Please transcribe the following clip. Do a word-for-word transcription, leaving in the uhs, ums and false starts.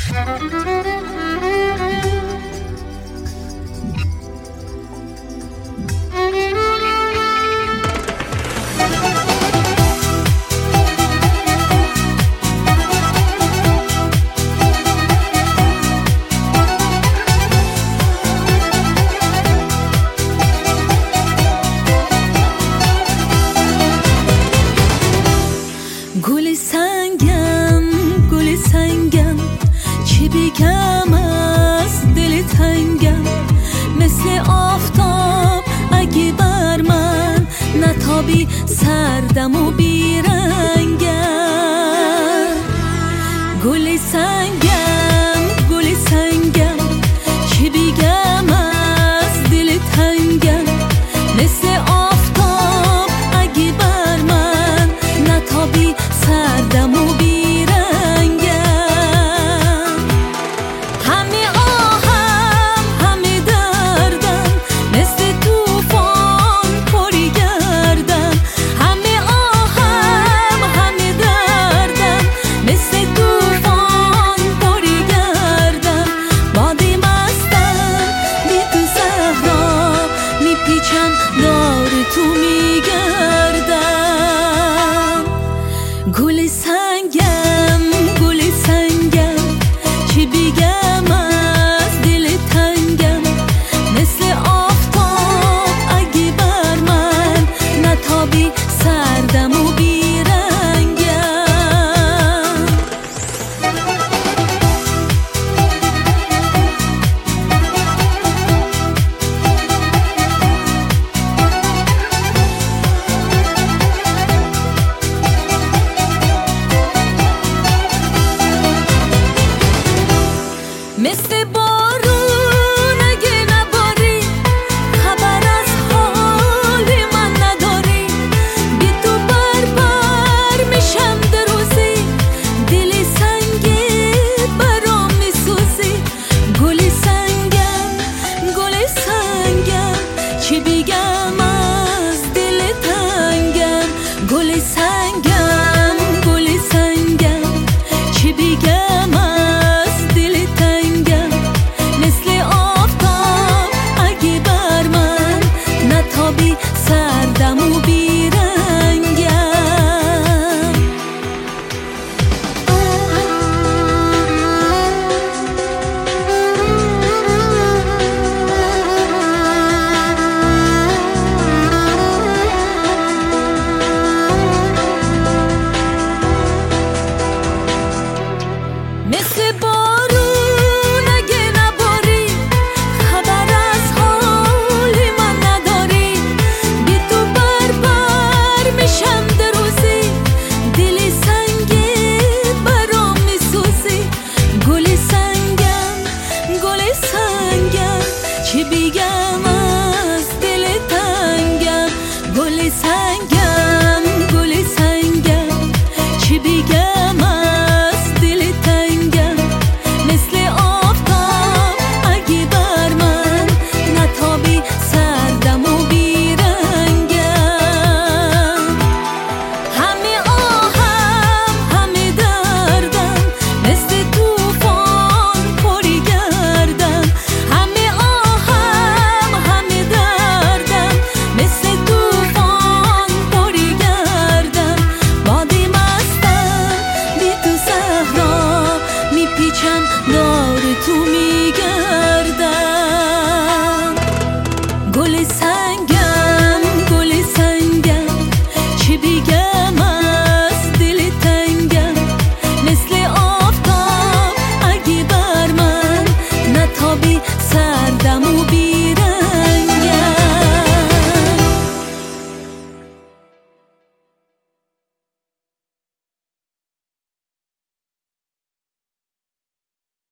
گل سنگم گل سنگم چی بگم از دل تنگم، مثل آفتاب اگه بر من نتابی سردم و بیرنگم. گل سنگم گل سنگم چی بگم از دل تنگم، مثل آفتاب اگه بر من نتابی سردم و بیرنگم. همه آهم همه دردم، مثل توفان پری گردم. همه آهم همه دردم، مثل توفان پری گردم. باد مستم بی تو صحرا میپیچم، دار تو میگردم. گل سنگم گل سنگم چی بگم از دل تنگم، مثل آفتاب اگه بر من نتابی سردم و بیرنگم. مثل بارون اگه نباری، خبر از حال من نداری. بی تو بر بر میشم در روزی، دل سنگت برام میسوزی. گل سنگم گل سنگم چی بگم از دل تنگم. گل سنگم گل سنگم چی بگم از دل تنگم، مثل آفتاب اگه بر من نتابی سردم و بیرنگم. مثل بارون اگه نباری، خبر از حال من نداری. بی تو بر بر میشم در روزی، دل سنگت برام میسوزی. گل سنگم گل سنگم چی بگم از دل تنگم. گل سنگم گل سنگم چی بگم از دل تنگم، مثل آفتاب اگه بر من نتابی سردم و بیرنگم. همه آهم همه دردم، مثل توفان پری گردم. همه آهم همه دردم، مثل توفان پری گردم. باد مستم بی تو صحرا میپیچم، دار تو میگردم. گل سنگ